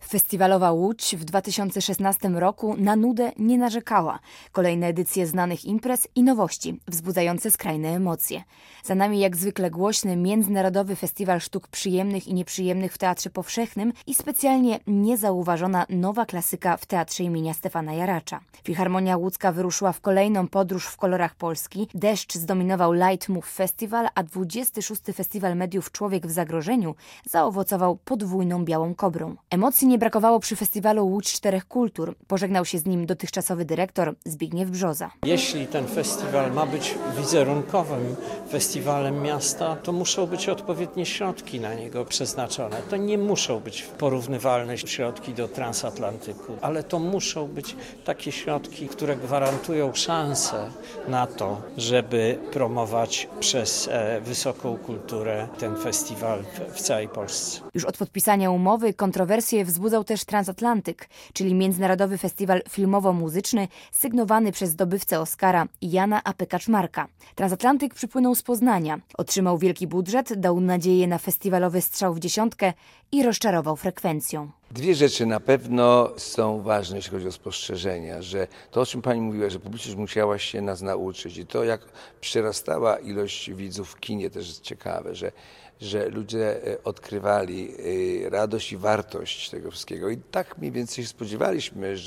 Festiwalowa Łódź w 2016 roku na nudę nie narzekała. Kolejne edycje znanych imprez i nowości, wzbudzające skrajne emocje. Za nami jak zwykle głośny Międzynarodowy Festiwal Sztuk Przyjemnych i Nieprzyjemnych w Teatrze Powszechnym i specjalnie niezauważona nowa klasyka w Teatrze imienia Stefana Jaracza. Filharmonia Łódzka wyruszyła w kolejną podróż w kolorach Polski. Deszcz zdominował Light Move Festival, a 26. Festiwal Mediów Człowiek w Zagrożeniu zaowocował podwójną białą kobrą. Emocji nie brakowało przy festiwalu Łódź Czterech Kultur. Pożegnał się z nim dotychczasowy dyrektor Zbigniew Brzoza. Jeśli ten festiwal ma być wizerunkowym festiwalem miasta, to muszą być odpowiednie środki na niego przeznaczone. To nie muszą być porównywalne środki do transatlantyku, ale to muszą być takie środki, które gwarantują szansę na to, żeby promować przez wysoką kulturę ten festiwal w całej Polsce. Już od podpisania umowy kontrowersje wzbudzał też Transatlantyk, czyli Międzynarodowy Festiwal Filmowo-Muzyczny sygnowany przez zdobywcę Oscara Jana A.P. Kaczmarka. Transatlantyk przypłynął z Poznania, otrzymał wielki budżet, dał nadzieję na festiwalowy strzał w dziesiątkę i rozczarował frekwencją. Dwie rzeczy na pewno są ważne, jeśli chodzi o spostrzeżenia, że to, o czym pani mówiła, że publiczność musiała się nas nauczyć i to, jak przyrastała ilość widzów w kinie, też jest ciekawe, że ludzie odkrywali radość i wartość tego wszystkiego. I tak mniej więcej się spodziewaliśmy,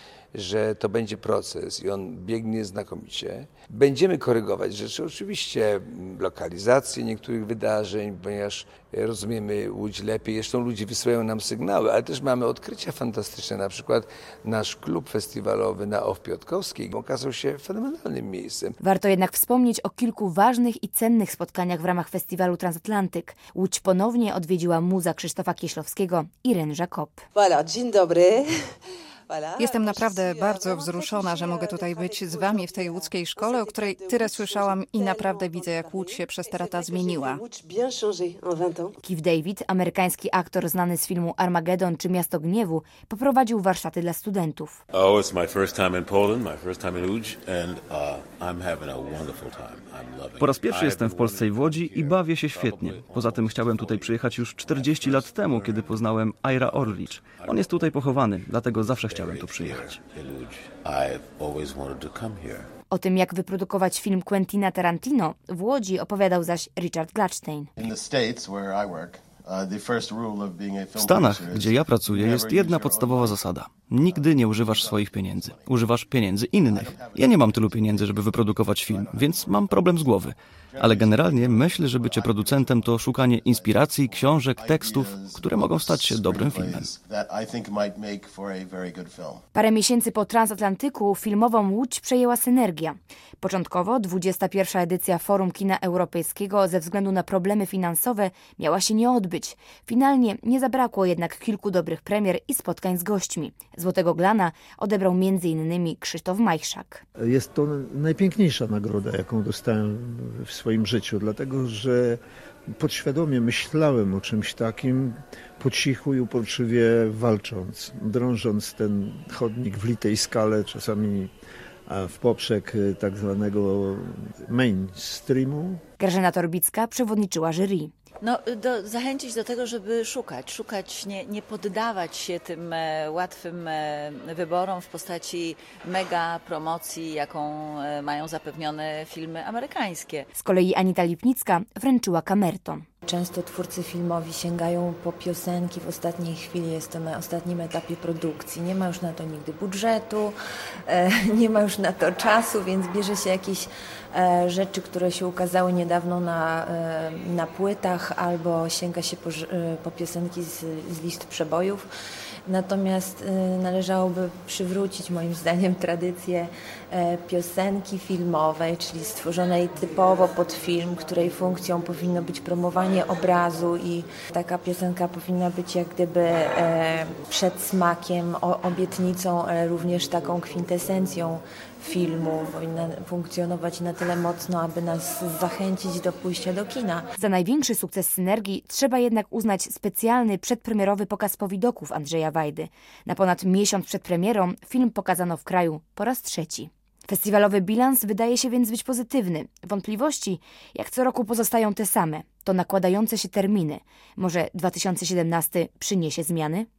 że to będzie proces i on biegnie znakomicie. Będziemy korygować rzeczy, oczywiście lokalizację niektórych wydarzeń, ponieważ rozumiemy Łódź lepiej, zresztą ludzie wysyłają nam sygnały, ale też mamy odkrycia fantastyczne, na przykład nasz klub festiwalowy na Ów Piotrkowskiej okazał się fenomenalnym miejscem. Warto jednak wspomnieć o kilku ważnych i cennych spotkaniach w ramach festiwalu Transatlantyk. Łódź ponownie odwiedziła muza Krzysztofa Kieślowskiego i Irène Jacob. Voilà, dzień dobry. Jestem naprawdę bardzo wzruszona, że mogę tutaj być z wami w tej łódzkiej szkole, o której tyle słyszałam i naprawdę widzę, jak Łódź się przez te lata zmieniła. Keith David, amerykański aktor znany z filmu Armageddon czy Miasto Gniewu, poprowadził warsztaty dla studentów. It's my first time in Poland, my first time in Łódź and I'm having a wonderful time. Po raz pierwszy jestem w Polsce i w Łodzi i bawię się świetnie. Poza tym chciałem tutaj przyjechać już 40 lat temu, kiedy poznałem Ira Orlicz. On jest tutaj pochowany, dlatego zawsze chciałem tu przyjechać. O tym, jak wyprodukować film Quentina Tarantino, w Łodzi opowiadał zaś Richard Gladstein. W Stanach, gdzie ja pracuję, jest jedna podstawowa zasada. Nigdy nie używasz swoich pieniędzy. Używasz pieniędzy innych. Ja nie mam tylu pieniędzy, żeby wyprodukować film, więc mam problem z głowy. Ale generalnie myślę, że bycie producentem to szukanie inspiracji, książek, tekstów, które mogą stać się dobrym filmem. Parę miesięcy po Transatlantyku filmową Łódź przejęła Synergia. Początkowo 21. edycja Forum Kina Europejskiego ze względu na problemy finansowe miała się nie odbyć. Finalnie nie zabrakło jednak kilku dobrych premier i spotkań z gośćmi. Złotego Glana odebrał m.in. Krzysztof Majchrzak. Jest to najpiękniejsza nagroda, jaką dostałem w swoim życiu, dlatego że podświadomie myślałem o czymś takim, po cichu i uporczywie walcząc, drążąc ten chodnik w litej skale, czasami w poprzek tak zwanego mainstreamu. Grażyna Torbicka przewodniczyła jury. Zachęcić do tego, żeby szukać, nie poddawać się tym łatwym wyborom w postaci mega promocji, jaką mają zapewnione filmy amerykańskie. Z kolei Anita Lipnicka wręczyła kamerton. Często twórcy filmowi sięgają po piosenki w ostatniej chwili, jest to na ostatnim etapie produkcji. Nie ma już na to nigdy budżetu, nie ma już na to czasu, więc bierze się jakieś rzeczy, które się ukazały niedawno na płytach, albo sięga się po piosenki z list przebojów. Natomiast należałoby przywrócić moim zdaniem tradycję piosenki filmowej, czyli stworzonej typowo pod film, której funkcją powinno być promowanie obrazu i taka piosenka powinna być jak gdyby przedsmakiem, obietnicą, ale również taką kwintesencją filmu, powinna funkcjonować na tyle mocno, aby nas zachęcić do pójścia do kina. Za największy sukces Synergii trzeba jednak uznać specjalny przedpremierowy pokaz powidoków Andrzeja Wajdy. Na ponad miesiąc przed premierą film pokazano w kraju po raz trzeci. Festiwalowy bilans wydaje się więc być pozytywny. Wątpliwości, jak co roku, pozostają te same. To nakładające się terminy. Może 2017 przyniesie zmiany?